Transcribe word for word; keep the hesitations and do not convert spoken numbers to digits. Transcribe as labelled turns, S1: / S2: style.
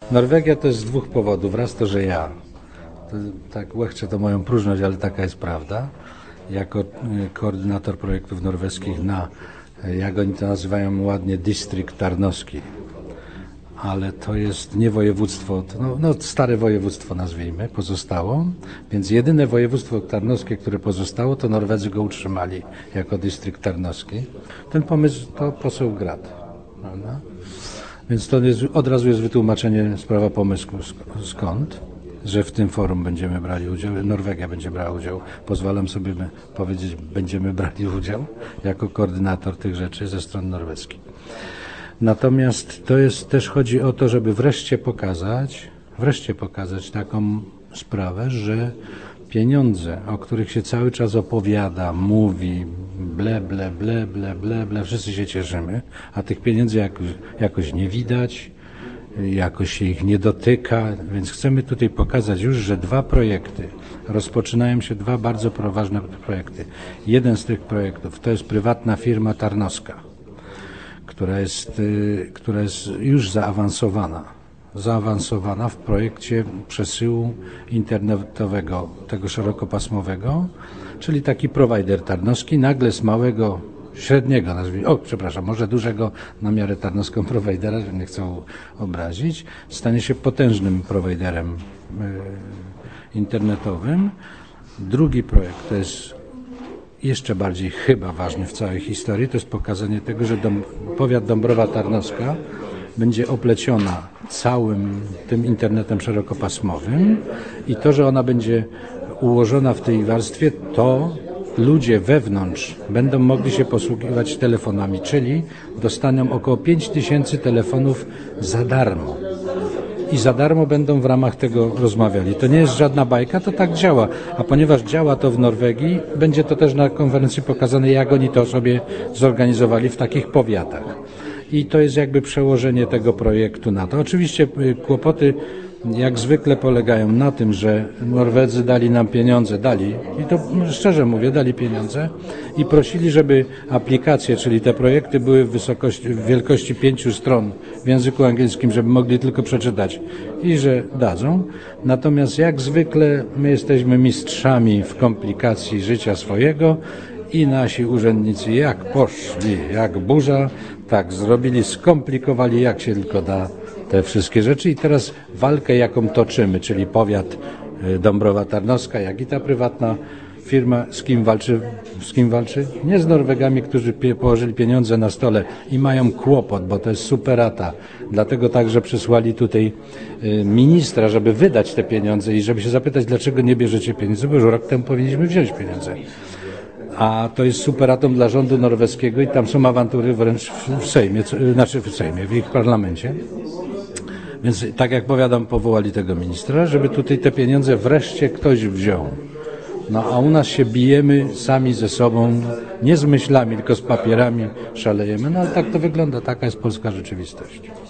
S1: Norwegia to jest z dwóch powodów. Raz to, że ja, to, tak łechczę to moją próżność, ale taka jest prawda, jako koordynator projektów norweskich na, jak oni to nazywają ładnie, Distrikt Tarnowski. Ale to jest nie województwo, no, no stare województwo nazwijmy, pozostało, więc jedyne województwo tarnowskie, które pozostało, to Norwedzy go utrzymali jako Distrikt Tarnowski. Ten pomysł to poseł Grad, prawda? Więc to jest, od razu jest wytłumaczenie sprawa pomysłu skąd, że w tym forum będziemy brali udział, Norwegia będzie brała udział, pozwalam sobie powiedzieć, będziemy brali udział jako koordynator tych rzeczy ze strony norweskiej. Natomiast to jest, też chodzi o to, żeby wreszcie pokazać, wreszcie pokazać taką sprawę, że pieniądze, o których się cały czas opowiada, mówi, ble, ble, ble, ble, ble, ble, wszyscy się cieszymy, a tych pieniędzy jakoś, jakoś nie widać, jakoś się ich nie dotyka, więc chcemy tutaj pokazać już, że dwa projekty, rozpoczynają się dwa bardzo poważne projekty. Jeden z tych projektów to jest prywatna firma tarnowska, która jest, która jest już zaawansowana, zaawansowana w projekcie przesyłu internetowego, tego szerokopasmowego, czyli taki prowajder tarnowski, nagle z małego, średniego, nazwijmy, o przepraszam, może dużego na miarę tarnowską prowajdera, że nie chcę obrazić, stanie się potężnym prowajderem y, internetowym. Drugi projekt to jest jeszcze bardziej chyba ważny w całej historii, to jest pokazanie tego, że dom, powiat Dąbrowa Tarnowska będzie opleciona całym tym internetem szerokopasmowym i to, że ona będzie ułożona w tej warstwie, to ludzie wewnątrz będą mogli się posługiwać telefonami, czyli dostaną około pięć tysięcy telefonów za darmo. I za darmo będą w ramach tego rozmawiali. To nie jest żadna bajka, to tak działa. A ponieważ działa to w Norwegii, będzie to też na konferencji pokazane, jak oni to sobie zorganizowali w takich powiatach. I to jest jakby przełożenie tego projektu na to. Oczywiście kłopoty jak zwykle polegają na tym, że Norwedzy dali nam pieniądze, dali, i to szczerze mówię, dali pieniądze i prosili, żeby aplikacje, czyli te projekty były w wysokości, w wielkości pięciu stron w języku angielskim, żeby mogli tylko przeczytać i że dadzą. Natomiast jak zwykle my jesteśmy mistrzami w komplikacji życia swojego i nasi urzędnicy jak poszli, jak burza, tak zrobili, skomplikowali jak się tylko da te wszystkie rzeczy i teraz walkę, jaką toczymy, czyli powiat Dąbrowa Tarnowska, jak i ta prywatna firma, z kim walczy? Z kim walczy? Nie z Norwegami, którzy pie- położyli pieniądze na stole i mają kłopot, bo to jest superata. Dlatego także przysłali tutaj y, ministra, żeby wydać te pieniądze i żeby się zapytać, dlaczego nie bierzecie pieniędzy, bo już rok temu powinniśmy wziąć pieniądze. A to jest superatą dla rządu norweskiego i tam są awantury wręcz w, w Sejmie, co, znaczy w Sejmie, w ich parlamencie. Więc tak jak powiadam, powołali tego ministra, żeby tutaj te pieniądze wreszcie ktoś wziął. No a u nas się bijemy sami ze sobą, nie z myślami, tylko z papierami szalejemy. No ale tak to wygląda, taka jest polska rzeczywistość.